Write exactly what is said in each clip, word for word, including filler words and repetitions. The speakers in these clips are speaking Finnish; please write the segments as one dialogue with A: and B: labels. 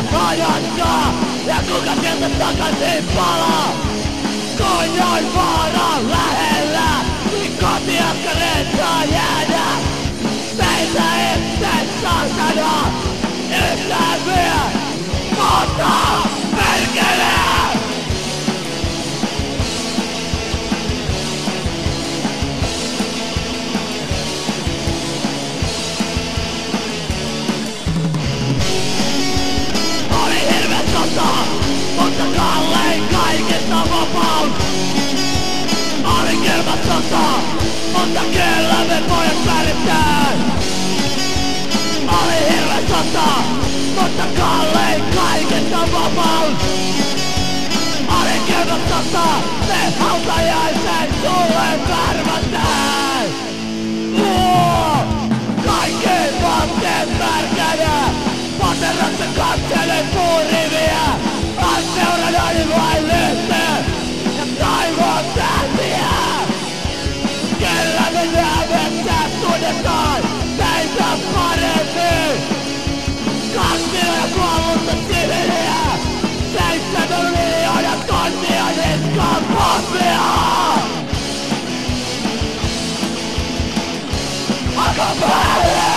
A: ajattaa. Ja kuka sieltä takaisin palaa? Kun on vaara lähellä, niin kotiaskareet saa jäädä. Meitä etten saa sanoa yhtään vielä, mutta perkele! Oli hirveä sota, mutta kallein kaikista vapaus. Oli kylmä sota, mutta kyllä me pojat pärjätään. Oli hirveä sota, mutta kallein kaikista vapaus. Oli kylmä sota, me hautajaisen sulle värvätään. Luo, kaikki vaatteet märkänä, paterassa katselen puuriviä. Anseurani vain lyhtee ja taivaan tähtiä. Kyllä me näemme, että tunnetaan meitä paremmin. Kasvia ja kuollutta siviliä, seitsemän miljoonaa tonnia niskaan pommia. Aika päälle!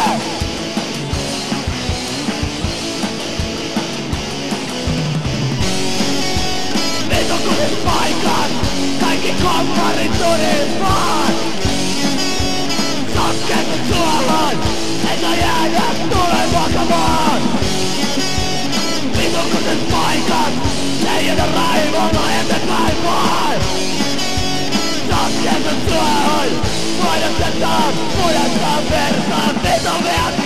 A: Vitukuiset paikat, kaikki kommarit turismaan. Sotketut suohon, et oo jäädä tule vakamaan. Vitukuiset paikat, ei jätä raivolla emme kaivaan. Sotketut suohon, voidatetaan, pujataan versaan, vitu viat